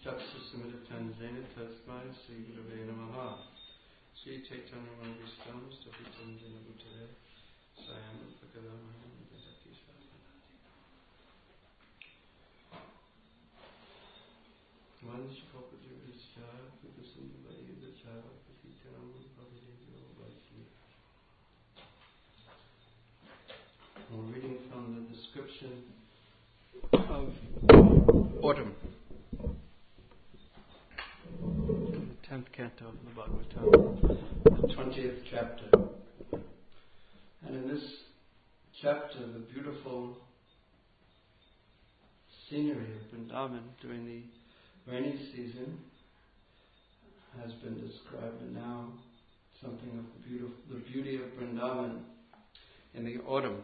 Chakshusumilitanjena tasmai Sri Gurave Namaha. Sri Chaitanya Manavishtam Stapitam Jena Bhutale Swayam Upakadamaham Vedati Swapanati. Vanshikopajivisya Vipasundavayudacha Pasitanam Bhavidejo Vaishni. We're reading from the description of autumn, the 10th canto of the Bhagavatam, the 20th chapter. And in this chapter, the beautiful scenery of Vrindavan during the rainy season has been described, and now something of the beauty of Vrindavan in the autumn.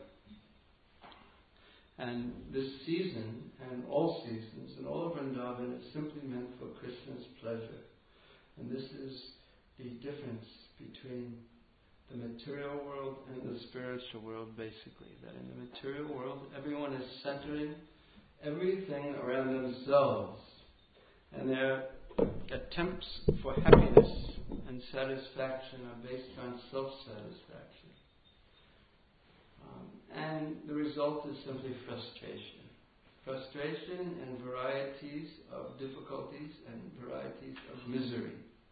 And this season, and all seasons, and all of Vrindavan is simply meant for Krishna's pleasure. And this is the difference between the material world and the spiritual world, basically. That in the material world, everyone is centering everything around themselves. And their attempts for happiness and satisfaction are based on self-satisfaction. And the result is simply frustration. Frustration and varieties of difficulties and varieties of misery.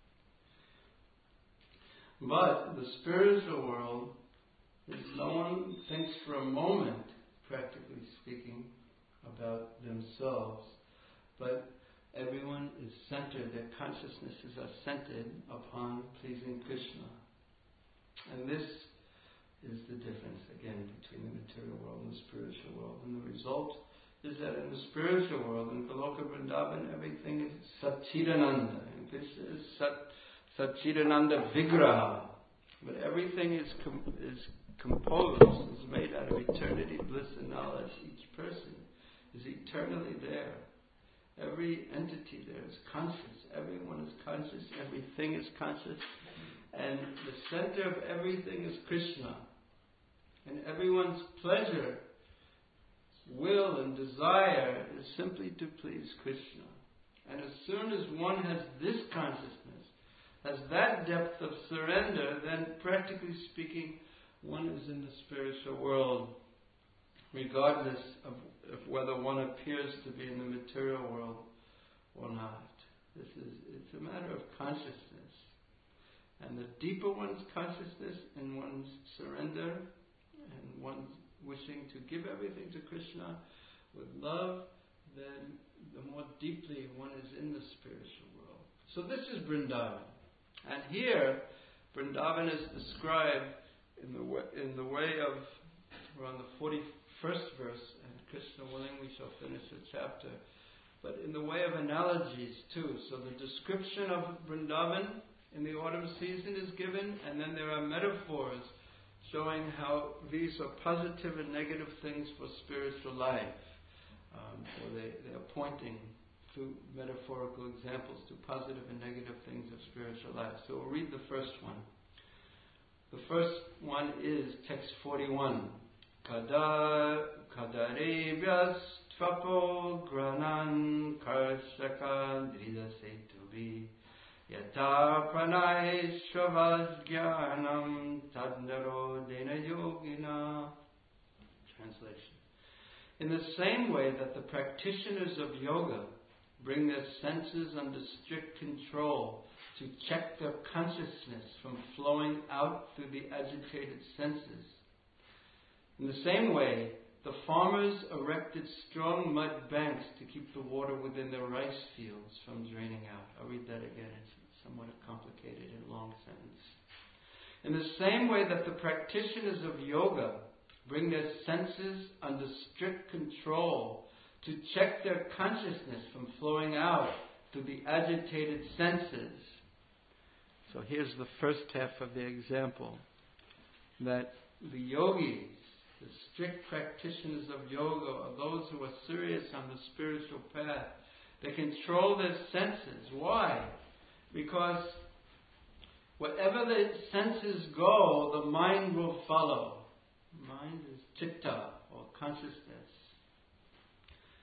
But the spiritual world is no one thinks for a moment, practically speaking, about themselves, but everyone is centered, their consciousnesses are centered upon pleasing Krishna. And this is the difference, again, between the material world and the spiritual world. And the result is that in the spiritual world, in Goloka Vrindavan, everything is Satchidananda. And Krishna is Satchidananda Vigraha. But everything is composed, is made out of eternity, bliss and knowledge. Each person is eternally there. Every entity there is conscious. Everyone is conscious. Everything is conscious. And the center of everything is Krishna. And everyone's pleasure, will and desire is simply to please Krishna. And as soon as one has this consciousness, has that depth of surrender, then practically speaking, one is in the spiritual world, regardless of whether one appears to be in the material world or not. It's a matter of consciousness. And the deeper one's consciousness and one's surrender and one's wishing to give everything to Krishna with love, then the more deeply one is in the spiritual world. So this is Vrindavan. And here, Vrindavan is described in the way of, we're on the 41st verse, and Krishna willing we shall finish the chapter, but in the way of analogies too. So the description of Vrindavan in the autumn season is given, and then there are metaphors showing how these are positive and negative things for spiritual life. Or they are pointing through metaphorical examples to positive and negative things of spiritual life. So we'll read the first one. The first one is text 41. Kadarevyas tvapo granan karshaka drida setubi yata pranay shavajgyanam tadnaro dena yogina. Translation. In the same way that the practitioners of yoga bring their senses under strict control to check their consciousness from flowing out through the agitated senses, in the same way, the farmers erected strong mud banks to keep the water within their rice fields from draining out. I'll read that again. It's somewhat a complicated and long sentence. In the same way that the practitioners of yoga bring their senses under strict control to check their consciousness from flowing out through the agitated senses. So here's the first half of the example. That the yogis, the strict practitioners of yoga, are those who are serious on the spiritual path. They control their senses. Why? Because wherever the senses go, the mind will follow. Mind is chitta, or consciousness.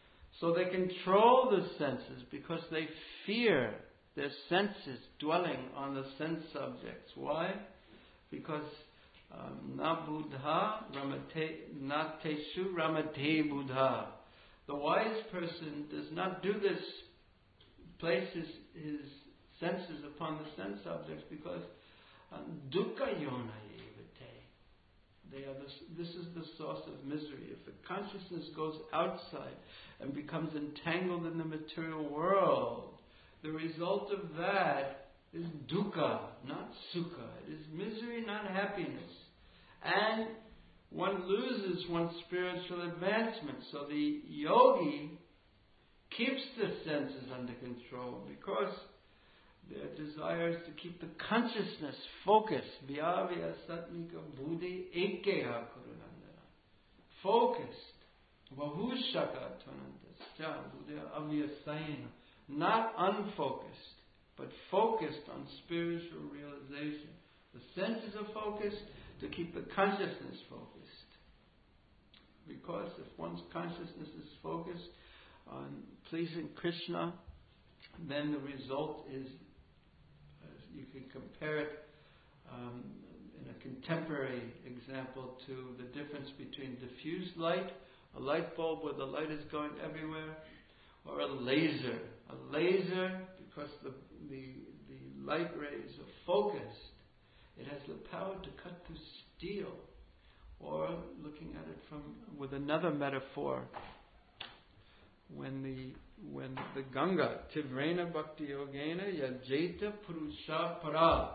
So they control the senses because they fear their senses dwelling on the sense subjects. Why? Because na buddha ramate na teshu ramate buddha. The wise person does not do this, places his senses upon the sense objects because dukkha yona evate. This is the source of misery. If the consciousness goes outside and becomes entangled in the material world, the result of that is dukkha, not sukha. It is misery, not happiness. And one loses one's spiritual advancement. So the yogi keeps the senses under control because their desire is to keep the consciousness focused. Vyavya satmika buddhi ekeha kurunandana. Focused. Vahushaka tonandascha buddha avyasayana. Not unfocused, but focused on spiritual realization. The senses are focused to keep the consciousness focused. Because if one's consciousness is focused on pleasing Krishna, then the result is, you can compare it in a contemporary example to the difference between diffused light, a light bulb where the light is going everywhere, or a laser. A laser, because the light rays are focused, it has the power to cut through steel. Or looking at it with another metaphor, when the Ganga, Tivrena Bhakti Yogena Yajeta Purusha Para.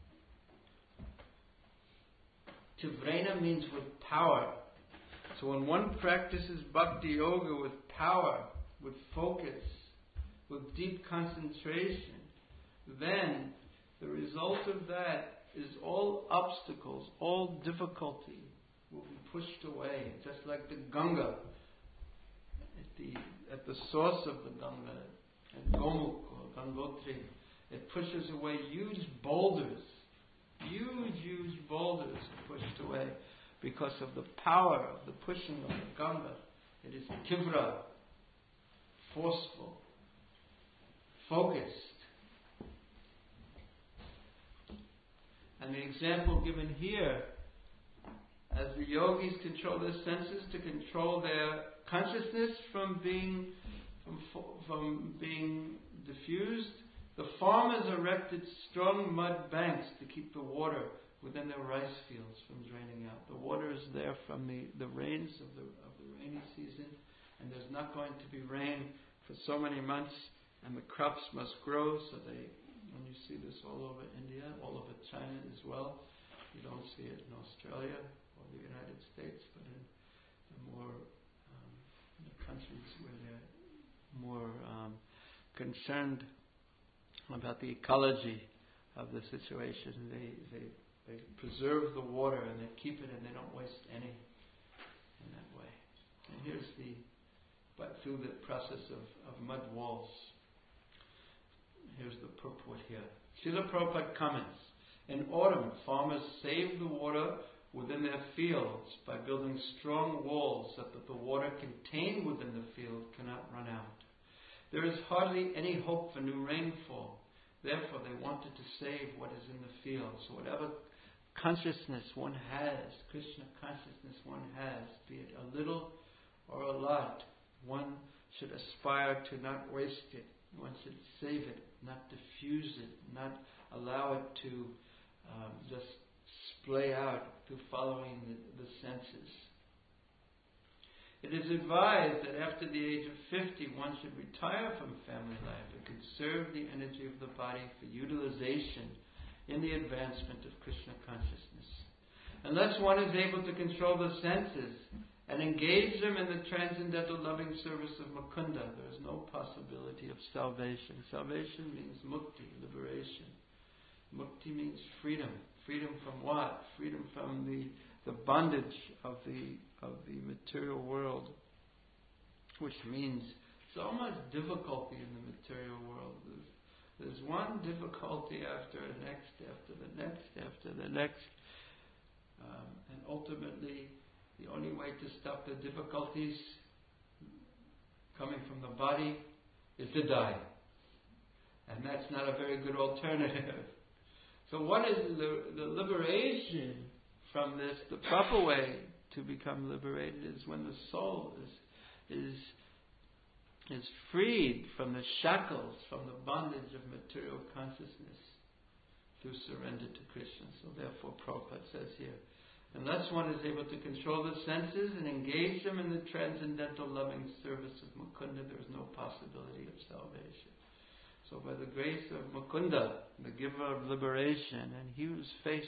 Tivrena means with power. So when one practices Bhakti Yoga with power, with focus, with deep concentration, then the result of that is all obstacles, all difficulty will be pushed away, just like the Ganga at the source of the Ganga, at Gomukh or Gangotri. It pushes away huge boulders are pushed away because of the power of the pushing of the Ganga. It is tivra, forceful, focused. And the example given here, as the yogis control their senses to control their consciousness from being diffused, the farmers erected strong mud banks to keep the water within their rice fields from draining out. The water is there from the rains of the rainy season, and there's not going to be rain for so many months, and the crops must grow. So when you see this all over India, all over China as well, you don't see it in Australia or the United States, but in the more the countries where they're more concerned about the ecology of the situation, they preserve the water and they keep it and they don't waste any in that way. And here's but through the process of mud walls. Here's the purport here. Srila Prabhupada comments, in autumn, farmers save the water within their fields by building strong walls so that the water contained within the field cannot run out. There is hardly any hope for new rainfall. Therefore, they wanted to save what is in the field. So whatever consciousness one has, Krishna consciousness one has, be it a little or a lot, one should aspire to not waste it. One should save it, not diffuse it, not allow it to just splay out through following the senses. It is advised that after the age of 50, one should retire from family life and conserve the energy of the body for utilization in the advancement of Krishna consciousness. Unless one is able to control the senses and engage them in the transcendental loving service of Mukunda, there is no possibility of salvation. Salvation means mukti, liberation. Mukti means freedom. Freedom from what? Freedom from the bondage of the material world, which means so much difficulty in the material world. There's one difficulty after the next, after the next, after the next, and ultimately the only way to stop the difficulties coming from the body is to die. And that's not a very good alternative. So what is the liberation from this? The proper way to become liberated is when the soul is freed from the shackles, from the bondage of material consciousness through surrender to Krishna. So therefore Prabhupada says here, unless one is able to control the senses and engage them in the transcendental loving service of Mukunda, there is no possibility of salvation. So by the grace of Mukunda, the giver of liberation, and he whose face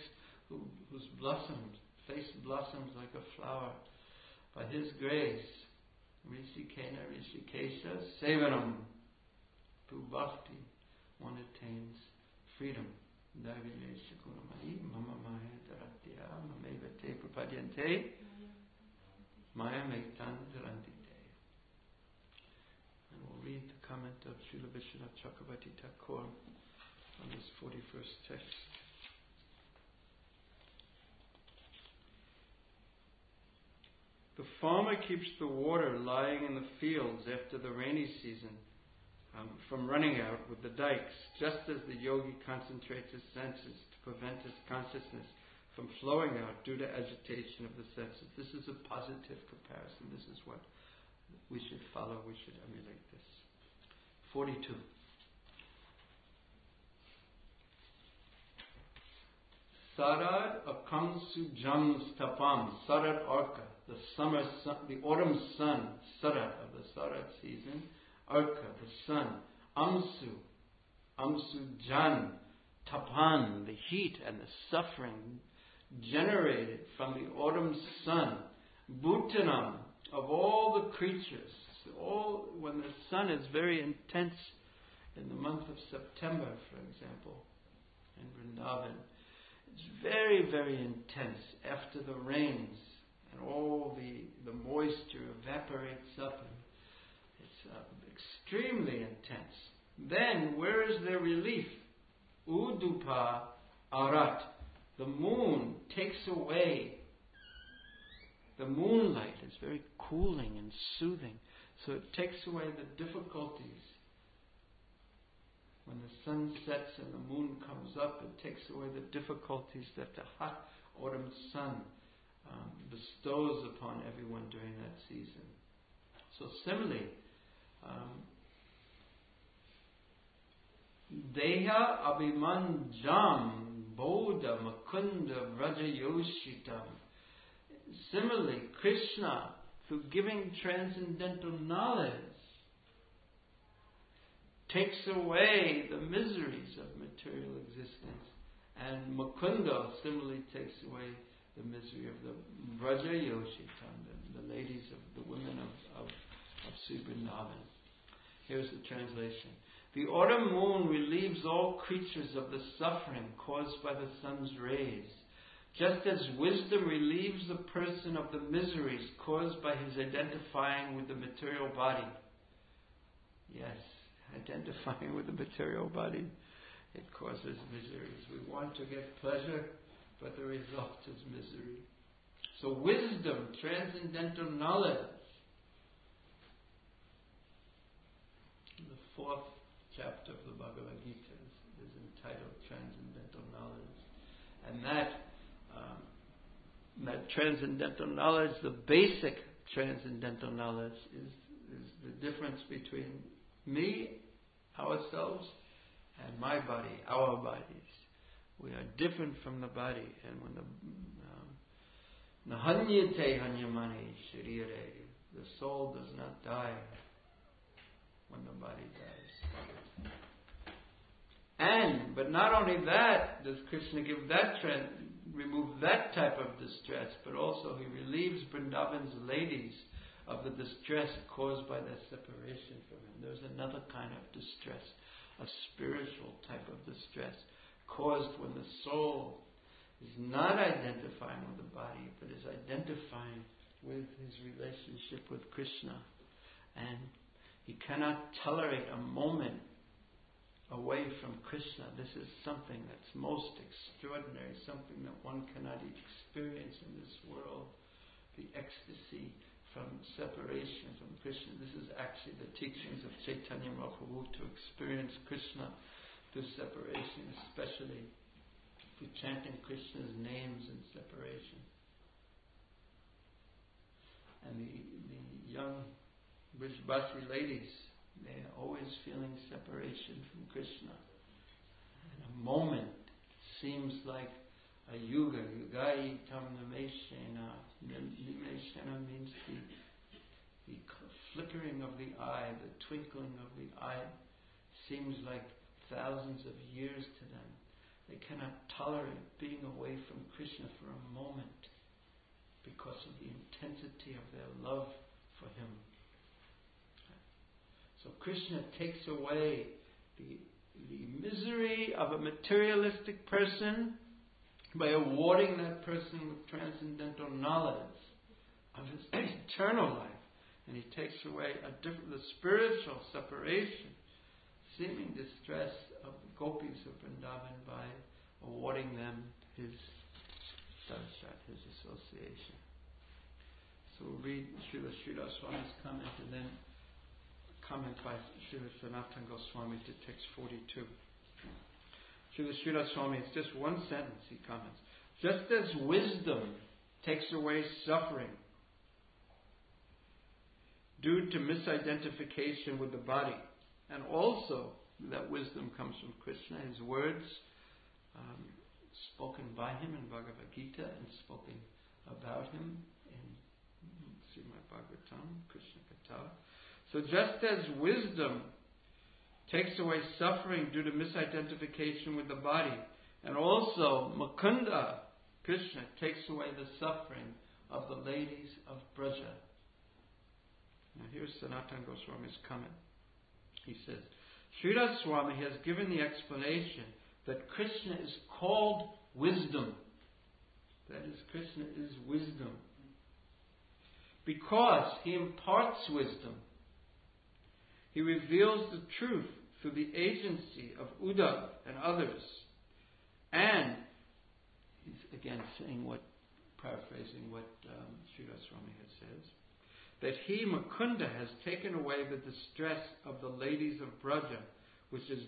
blossoms like a flower, by his grace, Rishikena Rishikesha Sevanam, through bhakti, one attains freedom. Davinesha Gunamai, Mama Maya Dharatya, Mamevate Prapadyante, Maya Mektan Dharantite. And we'll read the comment of Srila Vishwanath Chakravarti Thakur on this 41st text. The farmer keeps the water lying in the fields after the rainy season from running out with the dikes, just as the yogi concentrates his senses to prevent his consciousness from flowing out due to agitation of the senses. This is a positive comparison. This is what we should follow. We should emulate this. 42. Sarad akamsu jam stapam, Sarad Arka, the summer sun, the autumn sun, Sarad of the Sarad season, Arka, the sun, Amsu Jan, Tapan, the heat and the suffering generated from the autumn sun, Bhutanam, of all the creatures, when the sun is very intense in the month of September, for example, in Vrindavan, it's very, very intense after the rains and all the moisture evaporates up and it's extremely intense. Then, where is their relief? Udupa Arat. The moon takes away. The moonlight is very cooling and soothing. So it takes away the difficulties. When the sun sets and the moon comes up, it takes away the difficulties that the hot autumn sun bestows upon everyone during that season. So similarly, Deha Abhimanjam Bodha Mukunda Vrajayoshitam. Similarly, Krishna, through giving transcendental knowledge, takes away the miseries of material existence. And Mukunda similarly takes away the misery of the Vrajayoshitam, the ladies of the women of Sri Vrindavan. Here's the translation. The autumn moon relieves all creatures of the suffering caused by the sun's rays, just as wisdom relieves a person of the miseries caused by his identifying with the material body. Yes, identifying with the material body, it causes miseries. We want to get pleasure, but the result is misery. So wisdom, transcendental knowledge. The 4th chapter of the Bhagavad Gita is entitled Transcendental Knowledge. And that transcendental knowledge, the basic transcendental knowledge, is the difference between me, ourselves, and my body, our bodies. We are different from the body. And when the Nahanyate Hanyamani Sharire, the soul does not die when the body dies. But not only that, does Krishna give remove that type of distress, but also he relieves Vrindavan's ladies of the distress caused by their separation from him. There's another kind of distress, a spiritual type of distress, caused when the soul is not identifying with the body, but is identifying with his relationship with Krishna. And he cannot tolerate a moment away from Krishna. This is something that's most extraordinary, something that one cannot experience in this world. The ecstasy from separation from Krishna. This is actually the teachings of Chaitanya Mahaprabhu, to experience Krishna through separation, especially through chanting Krishna's names in separation. And the young Vrajabasi ladies, they're always feeling separation from Krishna. In a moment, seems like a yuga. Yugai tam nimeshena. Nimeshena means the flickering of the eye, the twinkling of the eye. Seems like thousands of years to them. They cannot tolerate being away from Krishna for a moment because of the intensity of their love for him. So Krishna takes away the misery of a materialistic person by awarding that person with transcendental knowledge of his eternal life. And he takes away the spiritual separation, seeming distress of the gopis of Vrindavan by awarding them his darshat, his association. So we'll read Srila Sridhar Swami's comment and then comment by Srila Sanatana Goswami to text 42. Srila Sridhar Swami, it's just one sentence, he comments. Just as wisdom takes away suffering due to misidentification with the body, and also that wisdom comes from Krishna, his words spoken by him in Bhagavad Gita and spoken about him in Srimad Bhagavatam, Krishna Katha. So just as wisdom takes away suffering due to misidentification with the body, and also Mukunda, Krishna, takes away the suffering of the ladies of Braja. Now here's Sanatana Goswami's comment. He says, Sridhar Swami has given the explanation that Krishna is called wisdom. That is, Krishna is wisdom. Because he imparts wisdom. He reveals the truth through the agency of Uddhava and others. And he's again paraphrasing what Sridhar Swami has said, that he, Mukunda, has taken away the distress of the ladies of Braja, which is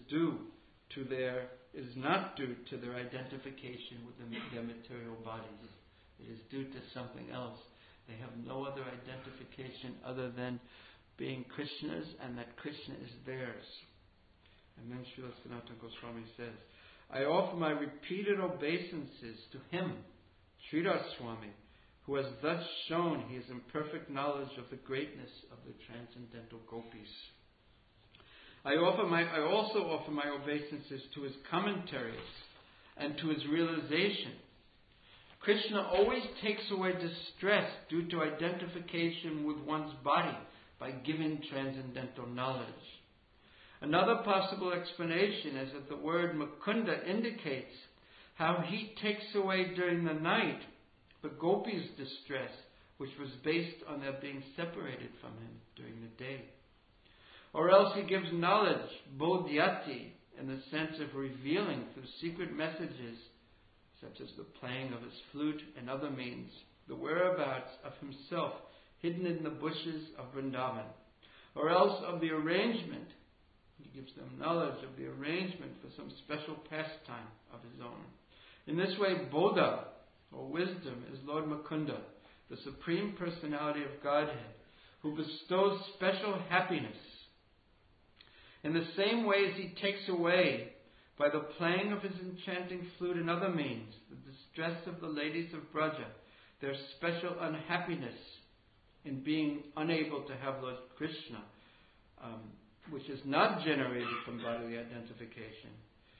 not due to their identification with their material bodies. It is due to something else. They have no other identification other than being Krishna's, and that Krishna is theirs. And then Srila Sanatana Goswami says, I offer my repeated obeisances to him, Sridhar Swami, who has thus shown he is in perfect knowledge of the greatness of the transcendental gopis. I also offer my obeisances to his commentaries and to his realization. Krishna always takes away distress due to identification with one's body by giving transcendental knowledge. Another possible explanation is that the word Mukunda indicates how he takes away during the night the gopis' distress, which was based on their being separated from him during the day. Or else he gives knowledge, bodhyati, in the sense of revealing through secret messages, such as the playing of his flute and other means, the whereabouts of himself hidden in the bushes of Vrindavan. Or else of the arrangement. He gives them knowledge of the arrangement for some special pastime of his own. In this way, Bodha, or wisdom, is Lord Mukunda, the Supreme Personality of Godhead, who bestows special happiness. In the same way as he takes away, by the playing of his enchanting flute and other means, the distress of the ladies of Braja, their special unhappiness in being unable to have Lord Krishna, which is not generated from bodily identification,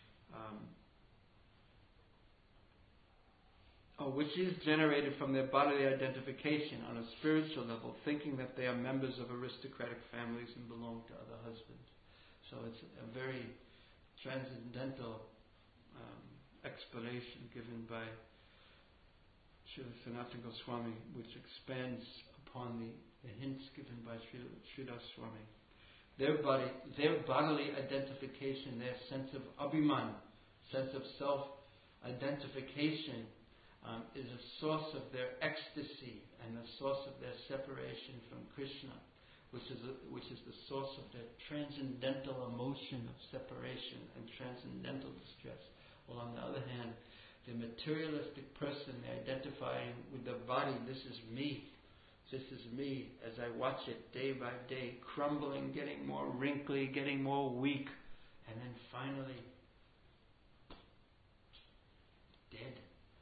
which is generated from their bodily identification on a spiritual level, thinking that they are members of aristocratic families and belong to other husbands. So it's a very transcendental explanation given by Srila Sanatana Goswami, which expands upon the hints given by Sridhar Swami. Their bodily identification, their sense of abhiman, sense of self-identification, is a source of their ecstasy and a source of their separation from Krishna, which is the source of their transcendental emotion of separation and transcendental distress. Well, on the other hand, the materialistic person, they identifying with the body, this is me, as I watch it day by day, crumbling, getting more wrinkly, getting more weak, and then finally dead.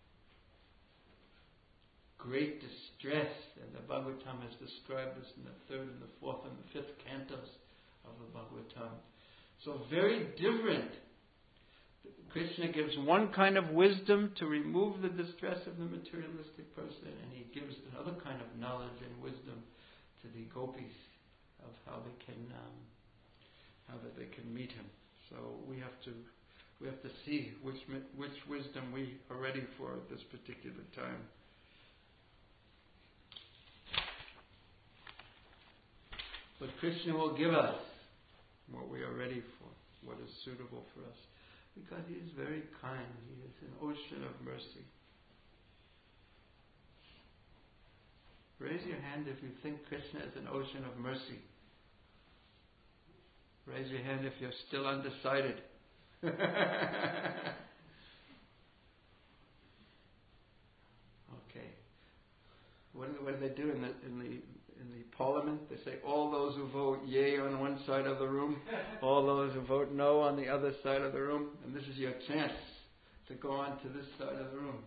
Great distress, and the Bhagavatam has described this in the 3rd and the 4th and the 5th cantos of the Bhagavatam. So very different. Krishna gives one kind of wisdom to remove the distress of the materialistic person, and he gives another kind of knowledge and wisdom to the gopis of how they can meet him. So we have to see which wisdom we are ready for at this particular time. But Krishna will give us what we are ready for, what is suitable for us. Because he is very kind. He is an ocean of mercy. Raise your hand if you think Krishna is an ocean of mercy. Raise your hand if you're still undecided. Okay. What do they do in the parliament? They say all those who vote yea on one side of the room, all those who vote no on the other side of the room, and this is your chance to go on to this side of the room.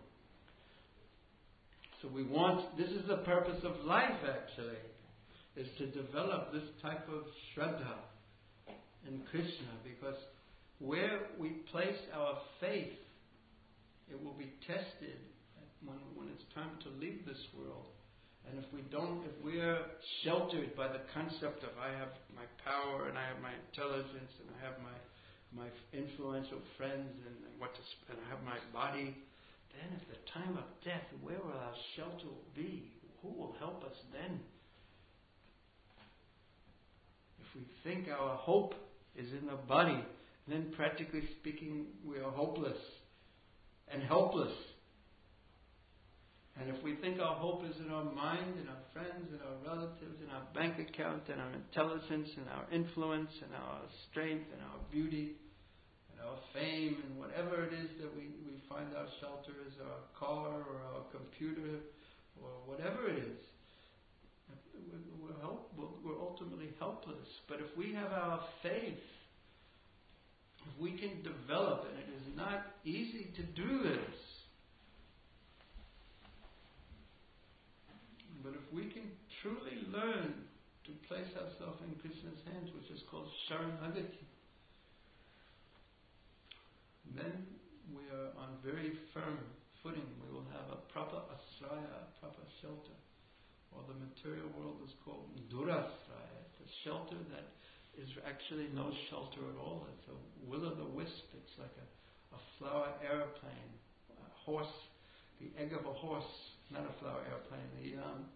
So this is the purpose of life actually, is to develop this type of Shraddha in Krishna, because where we place our faith, it will be tested when it's time to leave this world. And if we're sheltered by the concept of I have my power and I have my intelligence and I have my influential friends and I have my body, then at the time of death, where will our shelter be? Who will help us then? If we think our hope is in the body, then practically speaking, we are hopeless and helpless. And if we think our hope is in our mind, in our friends, in our relatives, in our bank account, in our intelligence, in our influence, in our strength, in our beauty, in our fame, and whatever it is that we find our shelter is, our car or our computer or whatever it is, we're ultimately helpless. But if we have our faith, if we can develop, and it is not easy to do this, but if we can truly learn to place ourselves in Krishna's hands, which is called Sharanagati, then we are on very firm footing. We will have a proper asraya, a proper shelter. Or the material world is called durasraya. It's a shelter that is actually no shelter at all. It's a will-o'-the-wisp. It's like a flower airplane, a horse, the egg of a horse. Not a flower airplane, the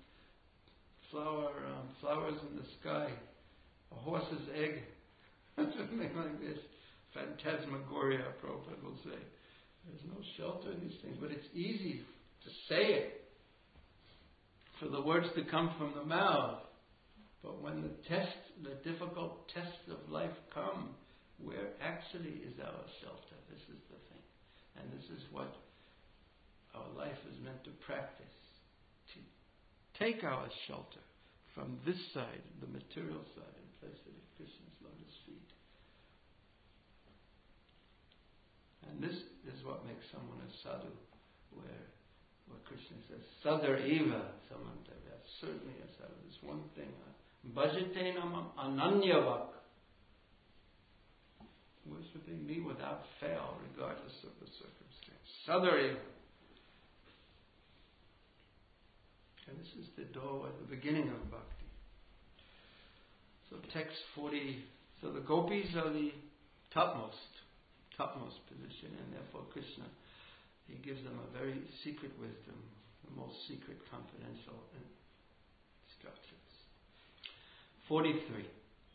flowers in the sky, a horse's egg, something like this. Phantasmagoria, Prabhupada will say. There's no shelter in these things, but it's easy to say it, for the words to come from the mouth. But when the difficult tests of life come, where actually is our shelter? This is the thing. And this is what our life is meant to practice. To take our shelter from this side, the material side, and place it at Krishna's lotus feet. And this is what makes someone a sadhu, where Krishna says, Sadhar eva samanta. That's certainly a sadhu. There's one thing. Bhajate namam ananyavak. Worshipping me without fail, regardless of the circumstance. Sadhar eva. And this is the door at the beginning of bhakti. So text 40. So the gopis are the topmost position, and therefore Krishna, he gives them a very secret wisdom, the most secret confidential instructions. 43.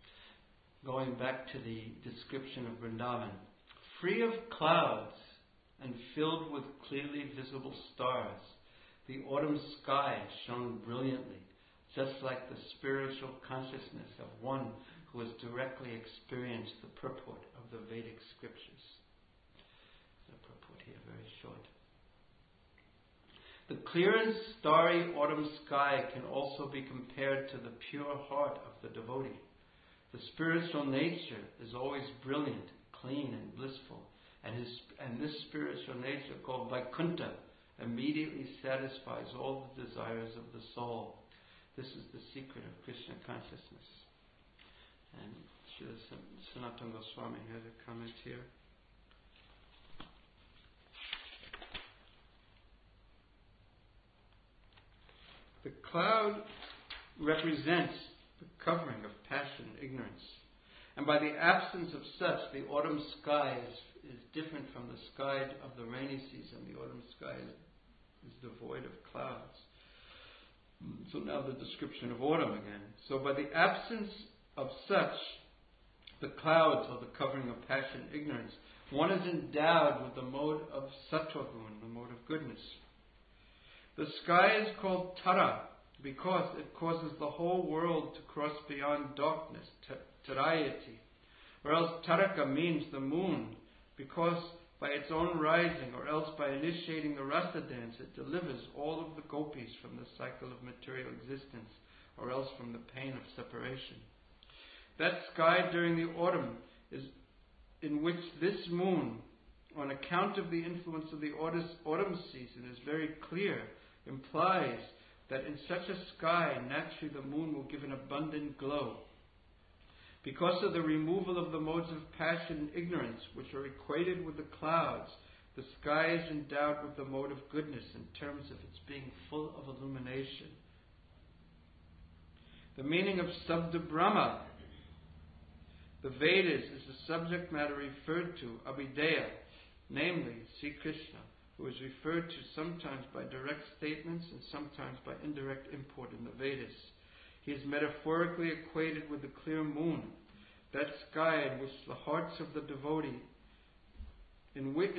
Going back to the description of Vrindavan. Free of clouds and filled with clearly visible stars. The autumn sky shone brilliantly, just like the spiritual consciousness of one who has directly experienced the purport of the Vedic scriptures. The purport here, very short. The clear and starry autumn sky can also be compared to the pure heart of the devotee. The spiritual nature is always brilliant, clean and blissful, and this spiritual nature, called Vaikuntha, immediately satisfies all the desires of the soul. This is the secret of Krishna consciousness. And Srila Sanatana Goswami has a comment here. The cloud represents the covering of passion and ignorance. And by the absence of such, the autumn sky is different from the sky of the rainy season. The autumn sky is devoid of clouds. So now the description of autumn again. So by the absence of such, the clouds or the covering of passion and ignorance, one is endowed with the mode of sattva-gun, the mode of goodness. The sky is called Tara because it causes the whole world to cross beyond darkness, Tarayati. Or else Taraka means the moon, because by its own rising, or else by initiating the rasa dance, it delivers all of the gopis from the cycle of material existence, or else from the pain of separation. That sky during the autumn is in which this moon, on account of the influence of the autumn season, is very clear, implies that in such a sky, naturally the moon will give an abundant glow. Because of the removal of the modes of passion and ignorance, which are equated with the clouds, the sky is endowed with the mode of goodness in terms of its being full of illumination. The meaning of Sabda Brahma, the Vedas, is the subject matter referred to, Abhideya, namely Sri Krishna, who is referred to sometimes by direct statements and sometimes by indirect import in the Vedas. He is metaphorically equated with the clear moon, that sky in which the hearts of the devotee, in which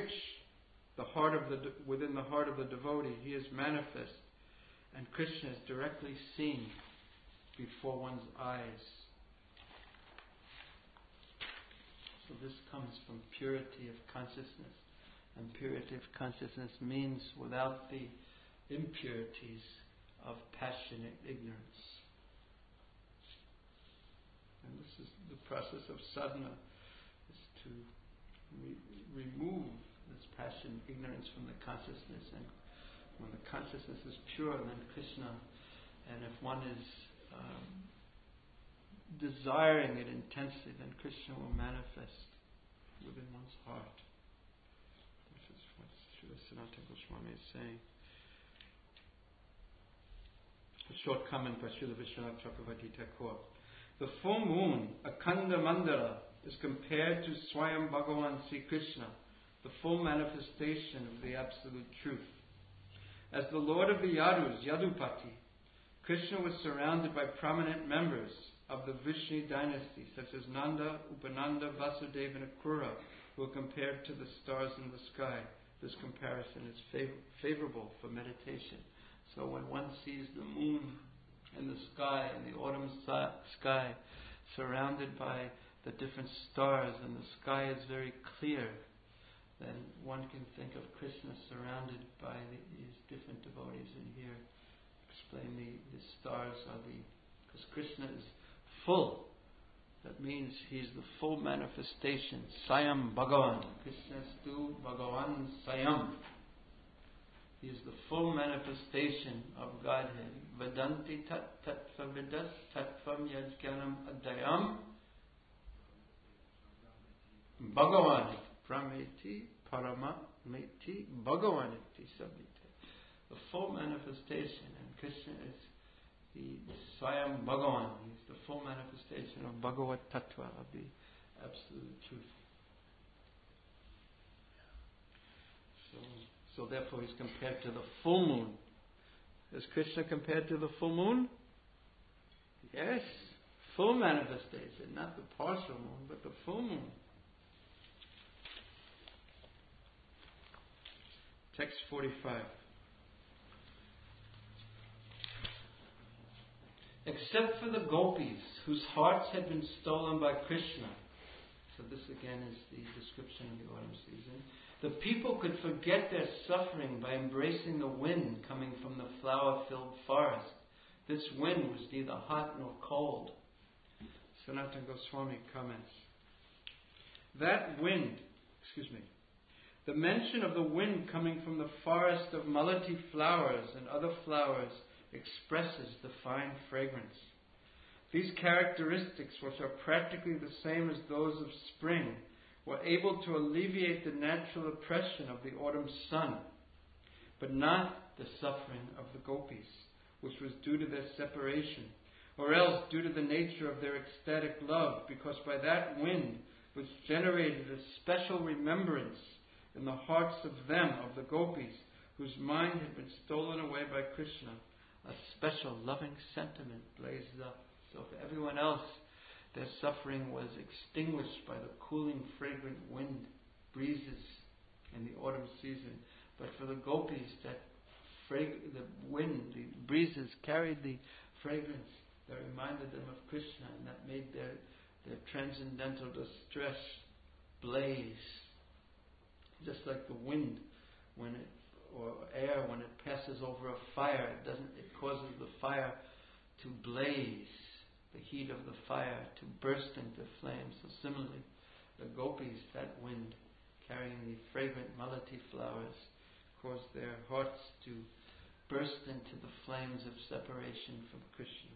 within the heart of the devotee he is manifest, and Krishna is directly seen before one's eyes. So this comes from purity of consciousness. And purity of consciousness means without the impurities of passionate ignorance. And this is the process of sadhana, is to remove this passion, ignorance from the consciousness. And when the consciousness is pure, then Krishna, and if one is desiring it intensely, then Krishna will manifest within one's heart. This is what Srila Sanatana Goswami is saying. A short comment by Srila Vishwanath Chakravarti Thakur. The full moon, Akhanda Mandala, is compared to Swayam Bhagavan Sri Krishna, the full manifestation of the absolute truth. As the Lord of the Yadus, Yadupati, Krishna was surrounded by prominent members of the Vishnu dynasty, such as Nanda, Upananda, Vasudeva, and Akrura, who are compared to the stars in the sky. This comparison is favorable for meditation. So when one sees the moon in the sky, in the autumn sky, surrounded by the different stars, and the sky is very clear, then one can think of Krishna surrounded by these different devotees. And here explain the stars are because Krishna is full. That means he is the full manifestation. Sayam Bhagavan. Krishna Stu Bhagavan Sayam. He is the full manifestation of Godhead. Vedanti tat tattva vidas tattvam yajganam adayam. Bhagavan prameti parama meti Bhagavaniti sabhite. The full manifestation, and Krishna is the Swayam Bhagavan. He is the full manifestation of Bhagavat Tattva, of the absolute truth. So therefore he's compared to the full moon. Is Krishna compared to the full moon? Yes, full manifestation, not the partial moon, but the full moon. Text 45. Except for the gopis, whose hearts had been stolen by Krishna. So this again is the description of the autumn season. The people could forget their suffering by embracing the wind coming from the flower-filled forest. This wind was neither hot nor cold. Sanatana Goswami comments. The mention of the wind coming from the forest of malati flowers and other flowers expresses the fine fragrance. These characteristics, which are practically the same as those of spring, were able to alleviate the natural oppression of the autumn sun, but not the suffering of the gopis, which was due to their separation, or else due to the nature of their ecstatic love, because by that wind which generated a special remembrance in the hearts of the gopis, whose mind had been stolen away by Krishna, a special loving sentiment blazed up. So for everyone else, their suffering was extinguished by the cooling, fragrant wind, breezes in the autumn season. But for the gopis, the wind, the breezes carried the fragrance that reminded them of Krishna, and that made their transcendental distress blaze. Just like the wind, or air, when it passes over a fire, it causes the fire to blaze, the heat of the fire to burst into flames. So similarly, the gopis, that wind carrying the fragrant malati flowers, caused their hearts to burst into the flames of separation from Krishna.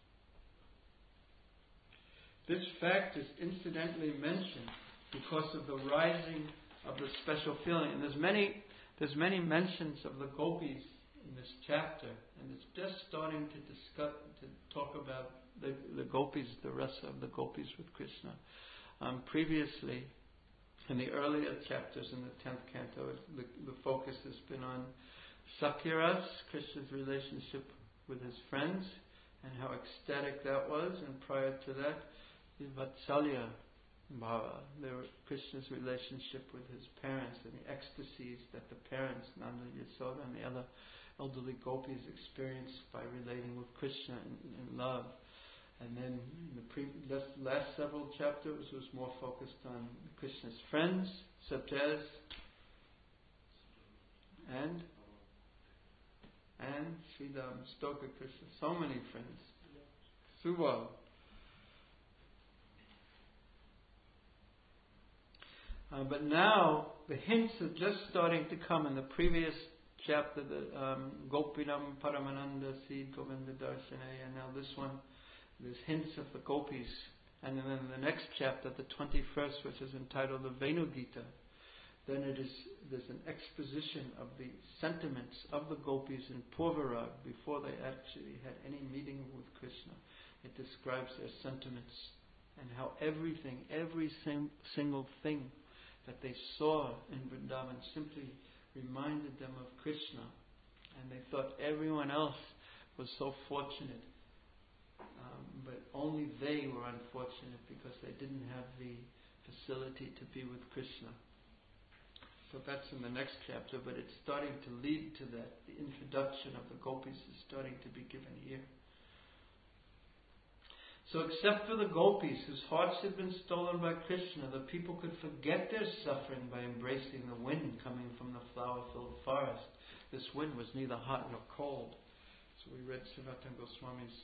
This fact is incidentally mentioned because of the rising of the special feeling. And there's many mentions of the gopis in this chapter, and it's just starting to talk about the gopis, the rasa of the gopis with Krishna. Previously, in the earlier chapters in the 10th canto, the focus has been on Sakyaras, Krishna's relationship with his friends, and how ecstatic that was. And prior to that, the Vatsalya Bhava, Krishna's relationship with his parents, and the ecstasies that the parents, Nanda, Yasoda, and the other elderly gopis experienced by relating with Krishna in love. And then the last several chapters was more focused on Krishna's friends, such as and Sridham, Stoka Krishna, so many friends. Subal. But now the hints are just starting to come. In the previous chapter, the Gopinam Paramananda Seed Govinda Darshanaya, and now this one, there's hints of the gopis. And then in the next chapter, the 21st, which is entitled the Venu Gita, then there's an exposition of the sentiments of the gopis in Purvarag before they actually had any meeting with Krishna. It describes their sentiments and how every single thing that they saw in Vrindavan simply reminded them of Krishna, and they thought everyone else was so fortunate, but only they were unfortunate because they didn't have the facility to be with Krishna. So that's in the next chapter, but it's starting to lead to that. The introduction of the gopis is starting to be given here. So except for the gopis, whose hearts had been stolen by Krishna, the people could forget their suffering by embracing the wind coming from the flower-filled forest. This wind was neither hot nor cold. So we read Sanatana Goswami's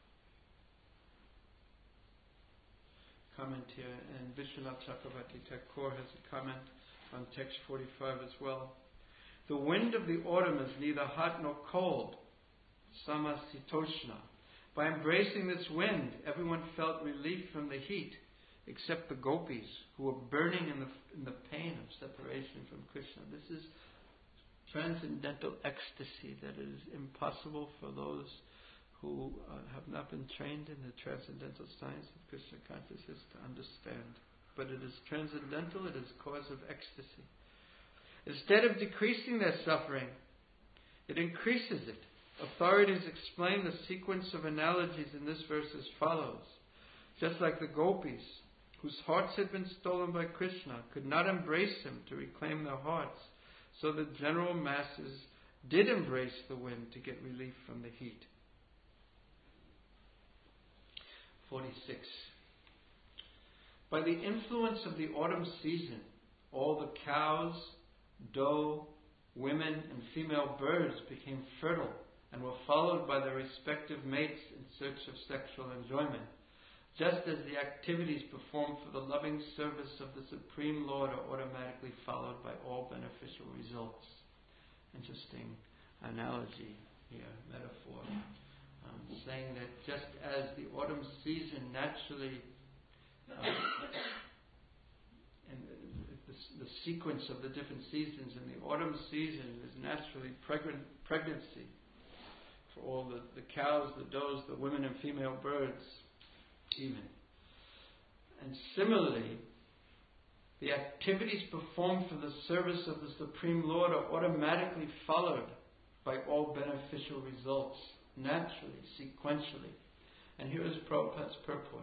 comment here, and Vishwanath Chakravarti Thakur has a comment on text 45 as well. The wind of the autumn is neither hot nor cold, samasitoshna. By embracing this wind, everyone felt relief from the heat, except the gopis, who were burning in the pain of separation from Krishna. This is transcendental ecstasy that is impossible for those who have not been trained in the transcendental science of Krishna consciousness to understand. But it is transcendental, it is cause of ecstasy. Instead of decreasing their suffering, it increases it. Authorities explain the sequence of analogies in this verse as follows. Just like the gopis, whose hearts had been stolen by Krishna, could not embrace him to reclaim their hearts, So the general masses did embrace the wind to get relief from the heat. 46. By the influence of the autumn season, all the cows, doe, women, and female birds became fertile and were followed by their respective mates in search of sexual enjoyment, just as the activities performed for the loving service of the Supreme Lord are automatically followed by all beneficial results. Interesting analogy here, metaphor, saying that just as the autumn season naturally, and the sequence of the different seasons, in the autumn season is naturally pregnancy for all the cows, the does, the women and female birds, even. And similarly, the activities performed for the service of the Supreme Lord are automatically followed by all beneficial results, naturally, sequentially. And here is Prabhupada's purport.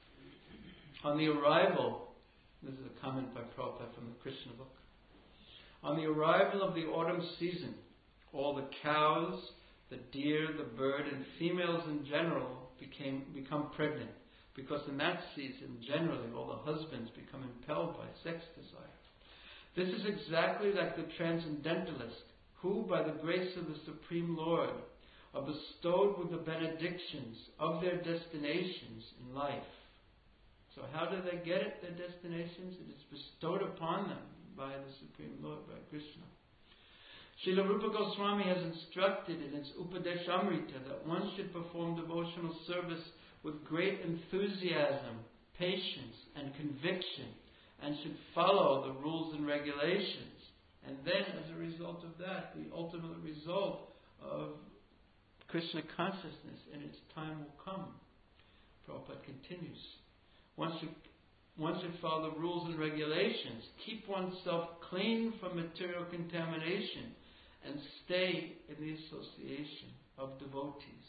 On the arrival, this is a comment by Prabhupada from the Krishna book. On the arrival of the autumn season, all the cows, the deer, the bird, and females in general become pregnant. Because in that season, generally, all the husbands become impelled by sex desire. This is exactly like the transcendentalist, who, by the grace of the Supreme Lord, are bestowed with the benedictions of their destinations in life. So how do they get it, their destinations? It is bestowed upon them by the Supreme Lord, by Krishna. Srila Rupa Goswami has instructed in his Upadeshamrita that one should perform devotional service with great enthusiasm, patience, and conviction, and should follow the rules and regulations. And then, as a result of that, the ultimate result of Krishna consciousness in its time will come. Prabhupada continues. One should follow the rules and regulations, keep oneself clean from material contamination, and stay in the association of devotees.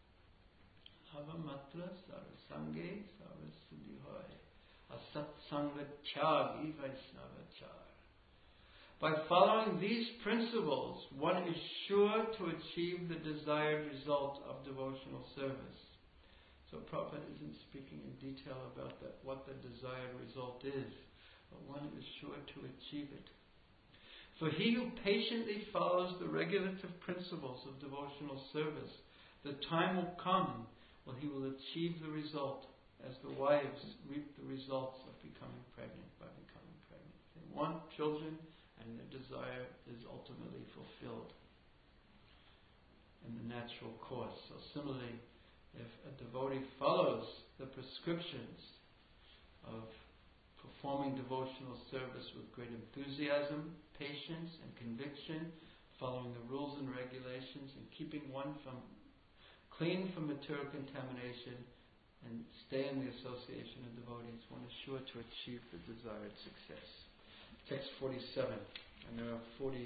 Avamatra sarasange sarasudhihoy asatsanga chagi vaisnavachar. By following these principles, one is sure to achieve the desired result of devotional service. So Prabhupada isn't speaking in detail about what the desired result is, but one is sure to achieve it. For he who patiently follows the regulative principles of devotional service, the time will come when he will achieve the result, as the wives reap the results of becoming pregnant by becoming pregnant. They want children, and their desire is ultimately fulfilled in the natural course. So similarly, if a devotee follows the prescriptions of performing devotional service with great enthusiasm, patience, and conviction, following the rules and regulations, and keeping one clean from material contamination, and stay in the association of devotees, one is sure to achieve the desired success. Text 47, and there are 49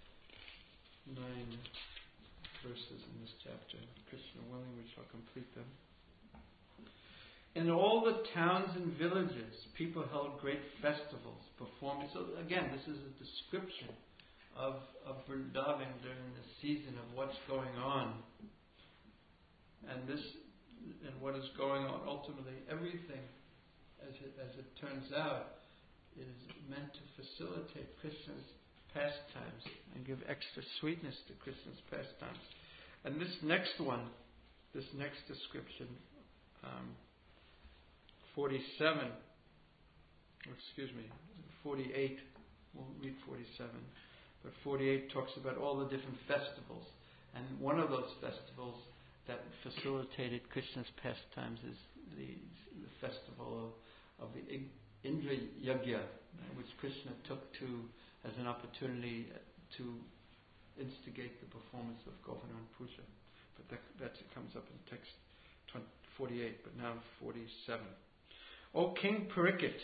verses in this chapter. Krishna willing, we shall complete them. In all the towns and villages, people held great festivals, performing. So again, this is a description of Vrindavan during the season of what's going on. And what is going on, ultimately, everything, as it turns out, is meant to facilitate Krishna's pastimes and give extra sweetness to Krishna's pastimes. And this next description, 48, we'll read 47, but 48 talks about all the different festivals. And one of those festivals that facilitated Krishna's pastimes is the festival of the Indra Yagya, which Krishna took as an opportunity to instigate the performance of Govardhan Puja. But that comes up in text 48, but now 47. O King Parikshit,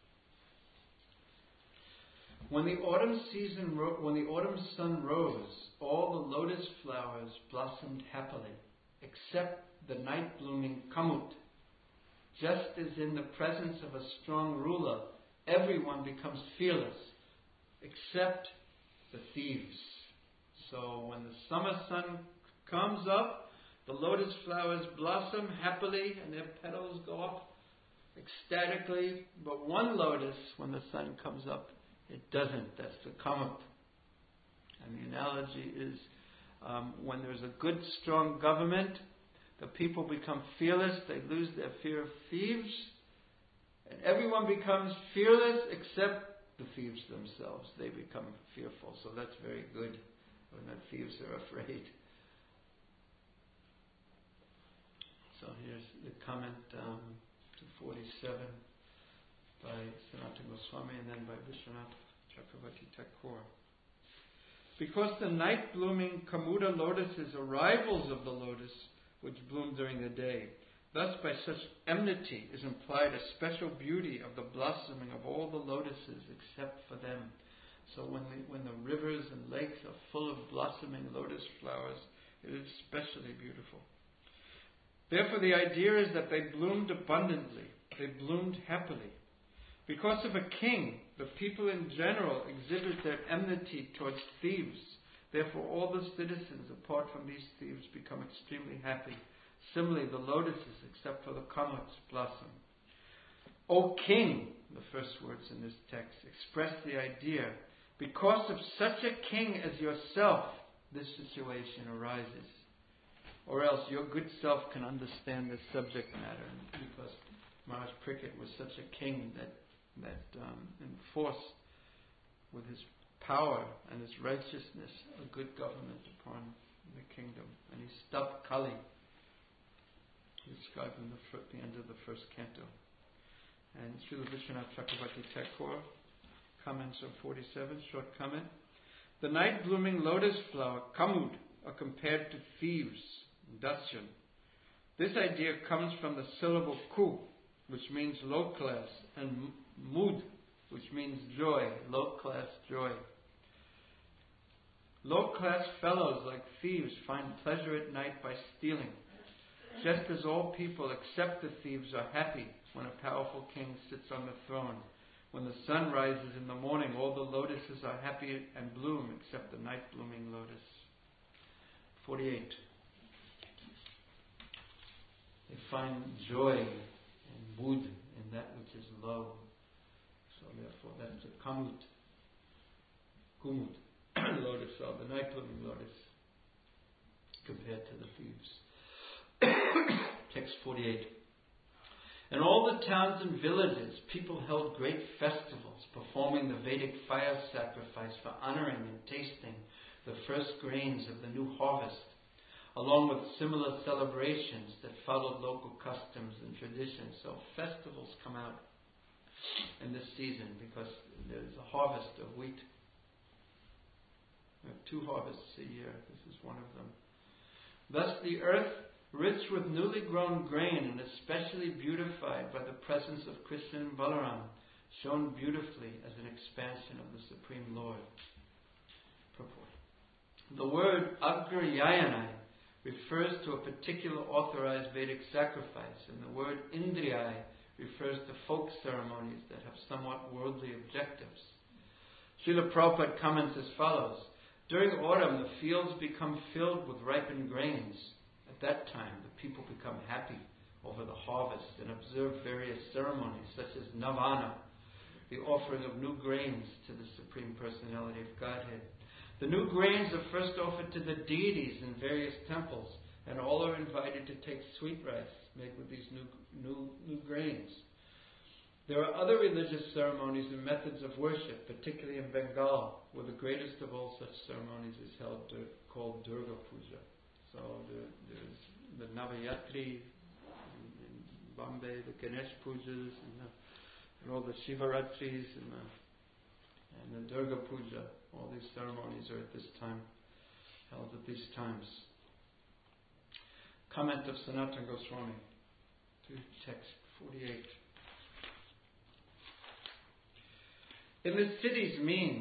when the autumn sun rose, all the lotus flowers blossomed happily, except the night blooming kamut. Just as in the presence of a strong ruler, everyone becomes fearless, except the thieves. So when the summer sun comes up, the lotus flowers blossom happily and their petals go up ecstatically. But one lotus, when the sun comes up, it doesn't. That's the kamut. And the analogy is when there's a good, strong government, the people become fearless. They lose their fear of thieves. And everyone becomes fearless except the thieves themselves. They become fearful. So that's very good when the thieves are afraid. So here's the comment to 47 by Sanatana Goswami and then by Vishwanath Chakravarti Thakur. Because the night-blooming Kamuda lotuses are rivals of the lotus which bloom during the day, thus by such enmity is implied a special beauty of the blossoming of all the lotuses except for them. So when the rivers and lakes are full of blossoming lotus flowers, it is especially beautiful. Therefore the idea is that they bloomed abundantly, they bloomed happily. Because of a king, the people in general exhibit their enmity towards thieves. Therefore all the citizens, apart from these thieves, become extremely happy. Similarly, the lotuses, except for the kamuts, blossom. O king, the first words in this text, express the idea. Because of such a king as yourself, this situation arises. Or else your good self can understand this subject matter. Because Maharaj Parikshit was such a king that enforced with his power and his righteousness a good government upon the kingdom. And he stopped Kali. He described in the end of the first canto. And Srila Vishwanath Chakravarti Thakur comments on 47, short comment. The night-blooming lotus flower, kamud, are compared to thieves, Datsyan. This idea comes from the syllable ku, which means low class, and mud, which means joy, low class joy. Low class fellows like thieves find pleasure at night by stealing, just as all people except the thieves are happy when a powerful king sits on the throne. When the sun rises in the morning, all the lotuses are happy and bloom except the night blooming lotus. 48. They find joy and mood in that which is low. So therefore that's the kamut. Kumut. Lotus, or the night blooming lotus, compared to the thieves. Text 48. In all the towns and villages, people held great festivals, performing the Vedic fire sacrifice for honoring and tasting the first grains of the new harvest, along with similar celebrations that followed local customs and traditions. So festivals come out in this season because there's a harvest of wheat. We have 2 harvests a year. This is one of them. Thus the earth, rich with newly grown grain and especially beautified by the presence of Krishna and Balaram, shone beautifully as an expansion of the Supreme Lord. Purport. The word Agrayayanai refers to a particular authorized Vedic sacrifice, and the word Indriyai refers to folk ceremonies that have somewhat worldly objectives. Srila Prabhupada comments as follows. During autumn, the fields become filled with ripened grains. At that time, the people become happy over the harvest and observe various ceremonies such as Navana, the offering of new grains to the Supreme Personality of Godhead. The new grains are first offered to the deities in various temples, and all are invited to take sweet rice made with these new grains. There are other religious ceremonies and methods of worship, particularly in Bengal, where the greatest of all such ceremonies is held called Durga Puja. So there's the Navayatri in Bombay, the Ganesh Pujas, and all the Shivaratris and the Durga Puja. All these ceremonies are at this time, held at these times. Comment of Sanatana Goswami to text 48. In the cities,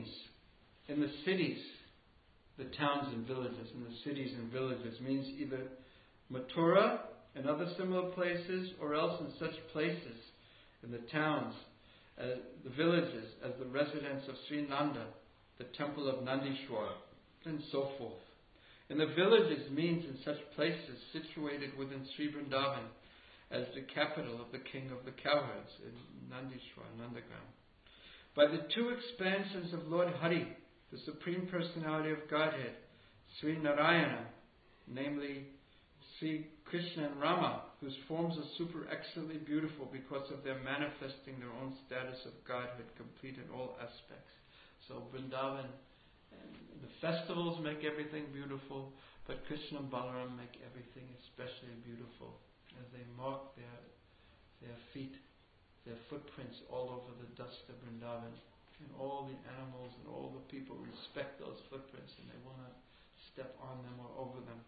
the towns and villages, in the cities and villages means either Mathura and other similar places, or else in such places, in the towns, the villages, as the residence of Sri Nanda, the temple of Nandishwar, and so forth. In the villages means in such places situated within Sri Vrindavan as the capital of the king of the cowherds in Nandishwar, Nandagram. By the two expansions of Lord Hari, the Supreme Personality of Godhead, Sri Narayana, namely Sri Krishna and Rama, whose forms are super excellently beautiful because of their manifesting their own status of Godhood, complete in all aspects. So Vrindavan, and the festivals make everything beautiful, but Krishna and Balaram make everything especially beautiful as they mark their feet, their footprints all over the dust of Vrindavan. And all the animals and all the people respect those footprints and they will not step on them or over them.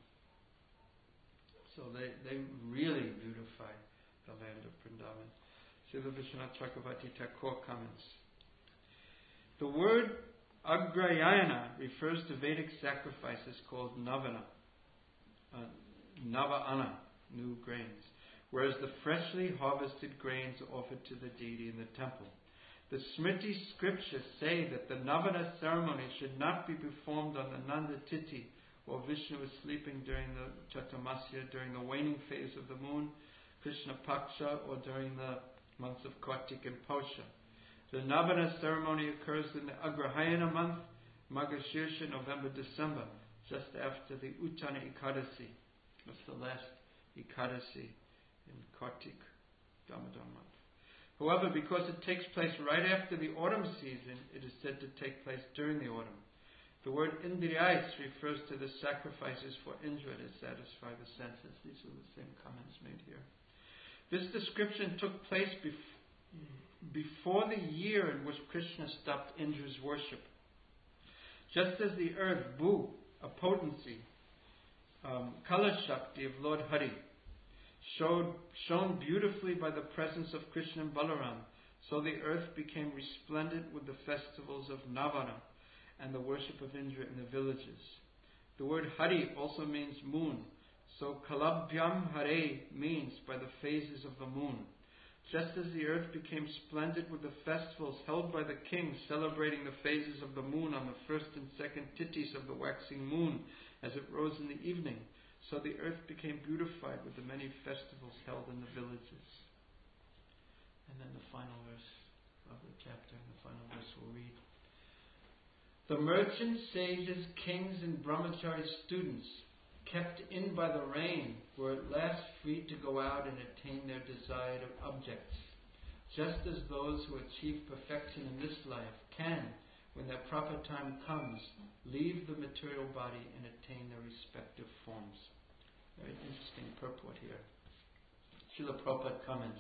So they really beautify the land of Vrindavan. Srila Vishwanath Chakravarti Thakur comments. The word Agrayana refers to Vedic sacrifices called Navana, Nava-ana, new grains, whereas the freshly harvested grains are offered to the deity in the temple. The Smriti scriptures say that the Navana ceremony should not be performed on the Nanda Tithi, while Vishnu is sleeping during the Chaturmasya, during the waning phase of the moon, Krishna Paksha, or during the months of Kartik and Pausha. The Navana ceremony occurs in the Agrahayana month, Margashirsha, November, December, just after the Uttana Ekadasi. That's the last Ekadasi in Kartik, Damodar month. However, because it takes place right after the autumn season, it is said to take place during the autumn. The word Indriyais refers to the sacrifices for Indra to satisfy the senses. These are the same comments made here. This description took place before the year in which Krishna stopped Indra's worship. Just as the earth, Bhu, a potency, Kala Shakti of Lord Hari, shown beautifully by the presence of Krishna and Balaram, so the earth became resplendent with the festivals of Navana and the worship of Indra in the villages. The word Hari also means moon, so Kalabhyam Hare means by the phases of the moon. Just as the earth became splendid with the festivals held by the king celebrating the phases of the moon on the first and second tithis of the waxing moon as it rose in the evening, so the earth became beautified with the many festivals held in the villages. And then the final verse of the chapter, and the final verse we'll read. The merchants, sages, kings, and brahmachari students, kept in by the rain, were at last free to go out and attain their desired objects, just as those who achieve perfection in this life can, when their proper time comes, leave the material body and attain their respective forms. Very interesting purport here. Srila Prabhupada comments.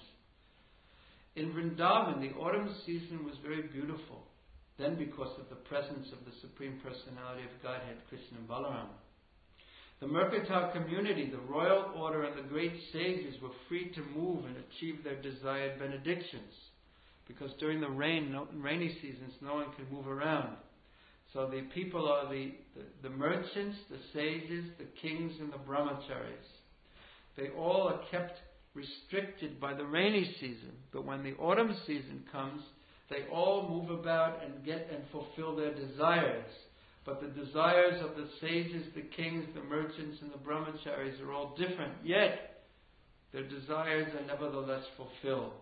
In Vrindavan, the autumn season was very beautiful. Then because of the presence of the Supreme Personality of Godhead, Krishna and Balaram. The mercantile community, the royal order, and the great sages were free to move and achieve their desired benedictions. Because during the rainy seasons, no one can move around. So the people are the merchants, the sages, the kings, and the brahmacharis. They all are kept restricted by the rainy season. But when the autumn season comes, they all move about and get and fulfill their desires. But the desires of the sages, the kings, the merchants, and the brahmacharis are all different. Yet, their desires are nevertheless fulfilled.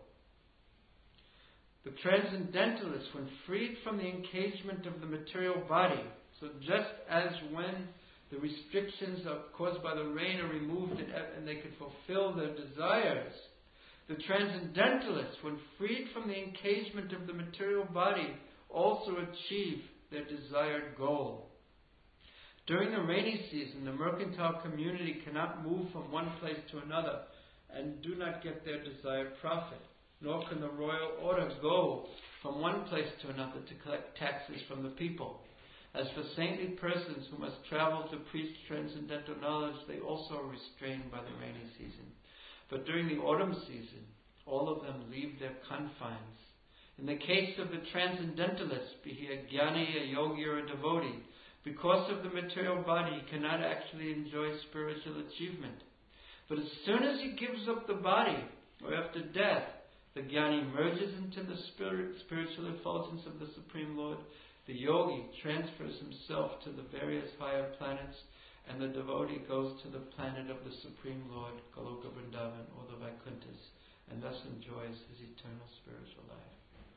The transcendentalists, when freed from the encagement of the material body, so just as when the restrictions caused by the rain are removed and they can fulfill their desires, the transcendentalists, when freed from the encagement of the material body, also achieve their desired goal. During the rainy season, the mercantile community cannot move from one place to another and do not get their desired profit. Nor can the royal order go from one place to another to collect taxes from the people. As for saintly persons who must travel to preach transcendental knowledge, they also are restrained by the rainy season. But during the autumn season, all of them leave their confines. In the case of the transcendentalist, be he a jnani, a yogi, or a devotee, because of the material body, he cannot actually enjoy spiritual achievement. But as soon as he gives up the body, or after death, The jnani merges into the spiritual effulgence of the Supreme Lord. The yogi transfers himself to the various higher planets, and the devotee goes to the planet of the Supreme Lord, Goloka Vrindavan, or the Vaikuntahs, and thus enjoys his eternal spiritual life.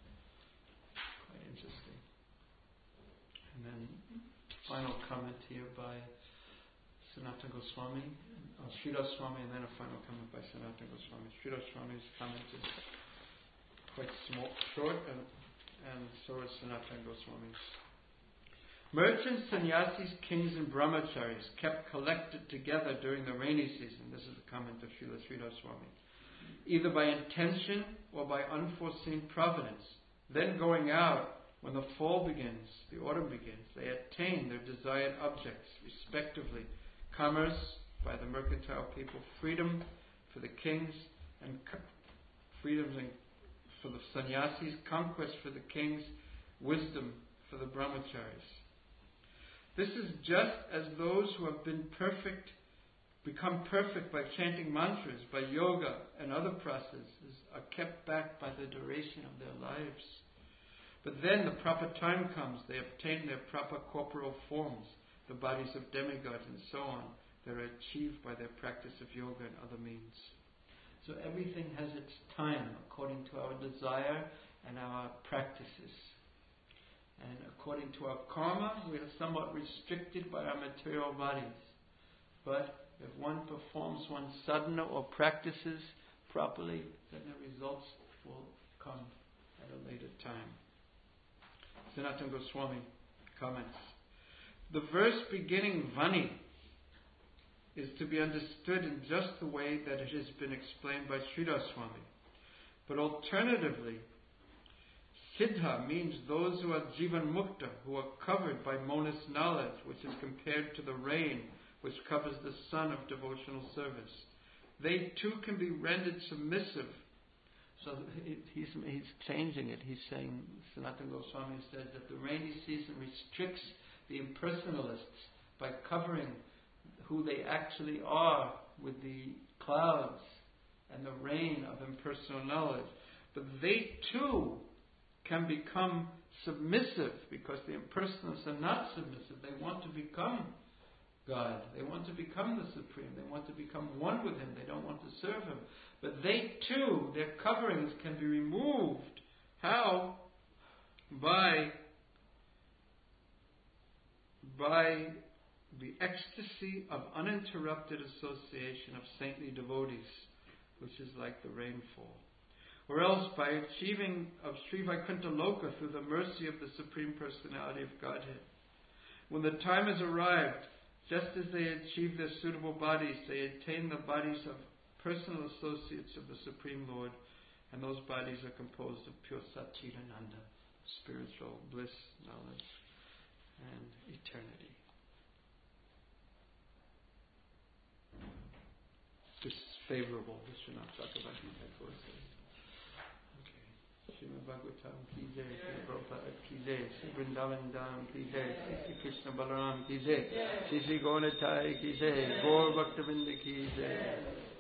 Quite interesting. And then, final comment here by Sanatana Goswami, Sridhar Swami, and then a final comment by Sanatana Goswami. Sridhar Swami's comment is quite short, and so is Sanatana Goswami's. Merchants, sannyasis, kings, and brahmacharis kept collected together during the rainy season. This is the comment of Srila Sridhar Swami. Either by intention or by unforeseen providence. Then going out, when the fall begins, the autumn begins, they attain their desired objects, respectively. Commerce by the mercantile people, freedom for the kings, and freedoms for the sannyasis, conquest for the kings, wisdom for the brahmacharis. This is just as those who have been perfect, become perfect by chanting mantras, by yoga and other processes, are kept back by the duration of their lives. But then the proper time comes, they obtain their proper corporal forms, the bodies of demigods and so on, that are achieved by their practice of yoga and other means. So everything has its time according to our desire and our practices. And according to our karma, we are somewhat restricted by our material bodies. But if one performs one's sadhana or practices properly, then the results will come at a later time. Sanatana Goswami comments. The verse beginning Vani is to be understood in just the way that it has been explained by Sridhar Swami. But alternatively, Siddha means those who are Jivan Mukta, who are covered by monist knowledge, which is compared to the rain which covers the sun of devotional service. They too can be rendered submissive. So he's changing it. He's saying, Sanatana Goswami says that the rainy season restricts the impersonalists by covering who they actually are with the clouds and the rain of impersonal knowledge. But they too can become submissive, because the impersonalists are not submissive. They want to become God. They want to become the Supreme. They want to become one with Him. They don't want to serve Him. But they too, their coverings can be removed. How? By the ecstasy of uninterrupted association of saintly devotees, which is like the rainfall. Or else by achieving of Sri Vaikuntha Loka through the mercy of the Supreme Personality of Godhead. When the time has arrived, just as they achieve their suitable bodies, they attain the bodies of personal associates of the Supreme Lord, and those bodies are composed of pure Satchidananda, spiritual bliss, knowledge, and eternity. This is favorable. This should not talk about Thakur says. Srimad Bhagavatam ki jai, Sri Prabhupada ki jai, Sri Vrindavan Dham ki jai, Sri Krishna Balaram ki jai, Sri Gaura Nitai ki jai, Gaur Bhaktavinda ki jai.